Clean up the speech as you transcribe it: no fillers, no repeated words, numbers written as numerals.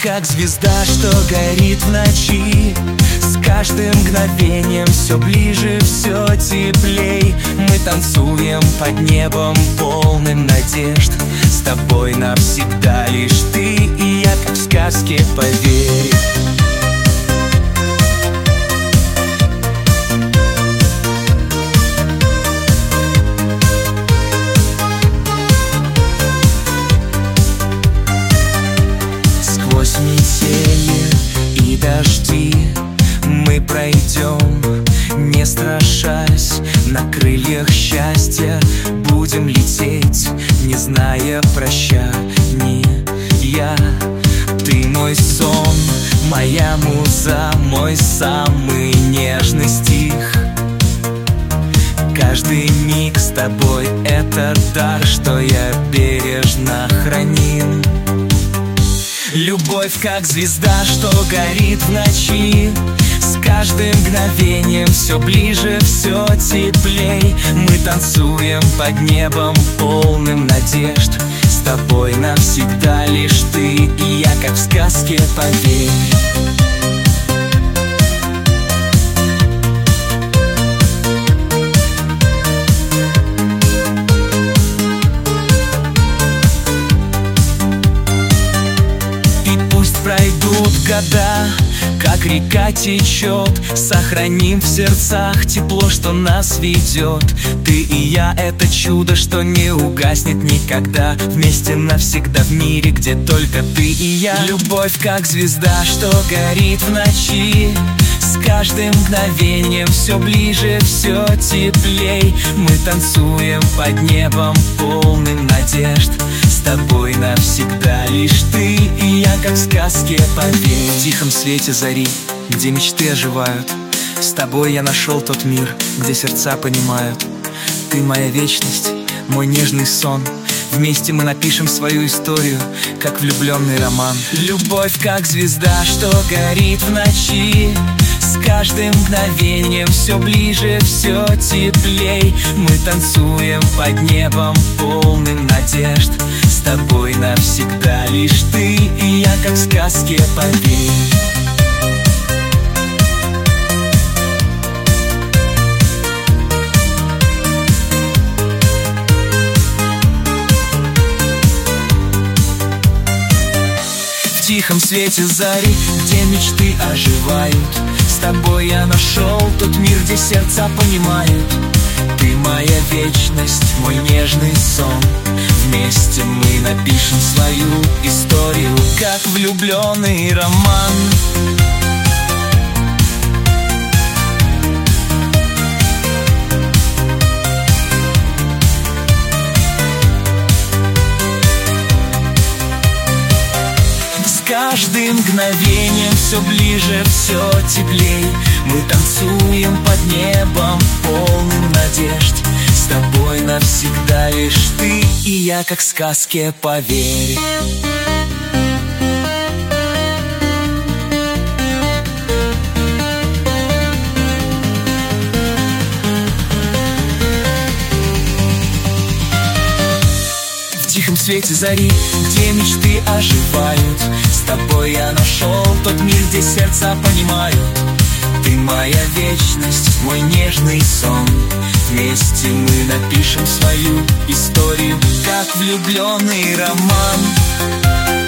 как звезда, что горит в ночи. С каждым мгновением все ближе, все теплей. Мы танцуем под небом, полным надежд. С тобой навсегда лишь ты и я, как в сказке, поверь. Сквозь метели и дожди мы пройдем, не страшась. На крыльях счастья будем лететь, не зная прощания. Ты мой сон, моя муза, мой самый нежный стих. Каждый миг с тобой — это дар, что я бережно хранил. Любовь, как звезда, что горит в ночи. С каждым мгновением все ближе, все теплей. Мы танцуем под небом, полным надежд. С тобой навсегда лишь ты и я, как в сказке, поверь. Пройдут года, как река течет. Сохраним в сердцах тепло, что нас ведет. Ты и я — это чудо, что не угаснет никогда. Вместе навсегда в мире, где только ты и я. Любовь, как звезда, что горит в ночи. С каждым мгновением все ближе, все теплей. Мы танцуем под небом, полным надежд. С тобой навсегда лишь ты и я, как в сказке, поверь. В тихом свете зари, где мечты оживают, с тобой я нашел тот мир, где сердца понимают. Ты моя вечность, мой нежный сон. Вместе мы напишем свою историю, как влюбленный роман. Любовь, как звезда, что горит в ночи. С каждым мгновением все ближе, все теплей. Мы танцуем под небом, полным надежд. С тобой навсегда лишь ты и я, как в сказке, поверь. В тихом свете зари, где мечты оживают, с тобой я нашел тот мир, где сердца понимают. Ты моя вечность, мой нежный сон. Вместе мы напишем свою историю, как влюбленный роман. С каждым мгновением все ближе, все теплей. Мы танцуем под небом, полным надежд. С тобой навсегда лишь ты и я, как в сказке, поверь. В тихом свете зари, где мечты оживают, с тобой я нашел тот мир, где сердца понимают. Ты моя вечность, мой нежный сон. Вместе мы напишем свою историю, как влюбленный роман.